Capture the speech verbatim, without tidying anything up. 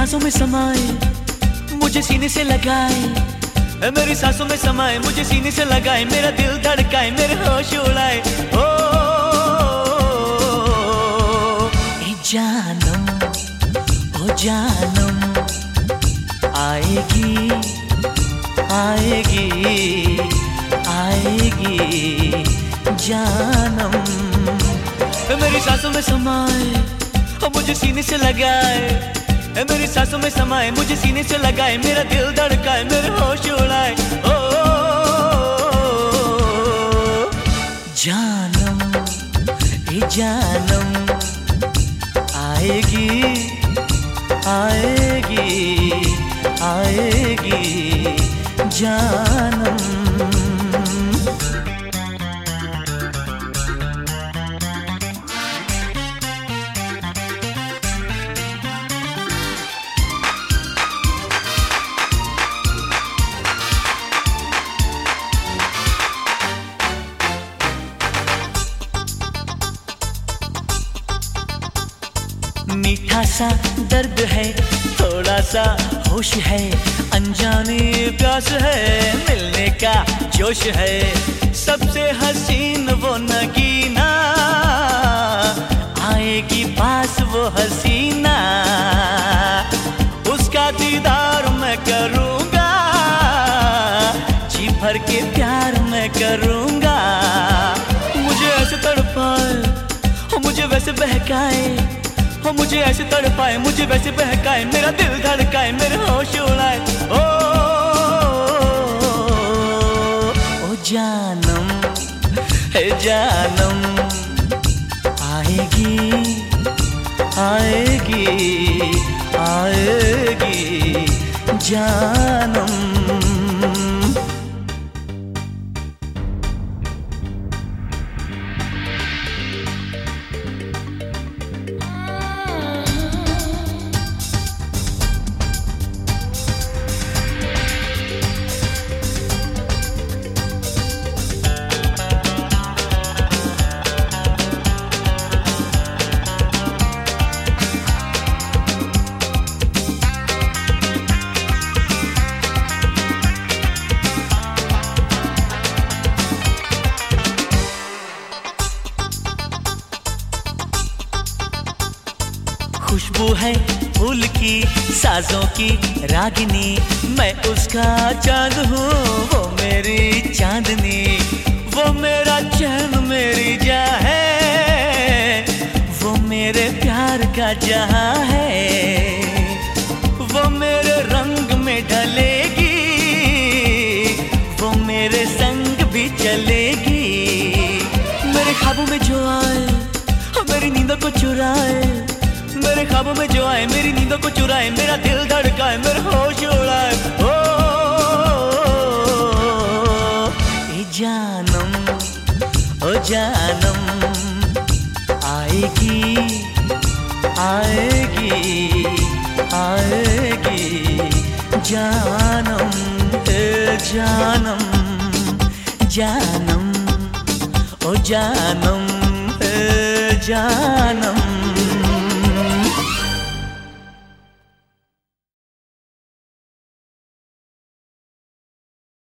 सांसों में समाए, मुझे सीने से लगाए, मेरी सांसों में समाए, मुझे सीने से लगाए, मेरा दिल धड़काए, मेरे होश उड़ाए। ओ, ए जानम, ओ जानम, आएगी आएगी आएगी जानम। मेरी सांसों में समाए, मुझे सीने से लगाए, मेरी सांसों में समाए, मुझे सीने से लगाए, मेरा दिल धड़काए, मेरे होश उड़ाए। ओ जानम, ए जानम, आएगी आएगी आएगी जानम। मीठा सा दर्द है, थोड़ा सा होश है, अनजानी प्यास है, मिलने का जोश है, सबसे हसीन वो नगीना, आएगी पास वो हसीना, उसका दीदार मैं करूँगा, जी भर के प्यार मैं करूँगा। मुझे ऐसे तड़पाए, मुझे वैसे बहकाए, हो मुझे ऐसे तड़पाए, मुझे वैसे बहकाए, मेरा दिल धड़काए, मेरे होश उड़ाए। ओ, ओ जानम, हे जानम, आएगी आएगी आएगी जानम। खुशबू है फूल की, साजों की रागिनी, मैं उसका चांद हूँ, वो मेरी चांदनी, वो मेरा चैन मेरी जा है, वो मेरे प्यार का जहां है, वो मेरे रंग में ढलेगी, वो मेरे संग भी चलेगी। मेरे ख्वाबों में जो आए, मेरी नींदों को चुराए, मेरे ख्वाबों में जो आए, मेरी नींदों को चुराए, मेरा दिल धड़काए, मेरे होश उड़ाए। ओ, ए जानम, ओ जानम, आएगी आएगी आएगी जानम, ए जानम, जानम, ओ जानम, ए जानम।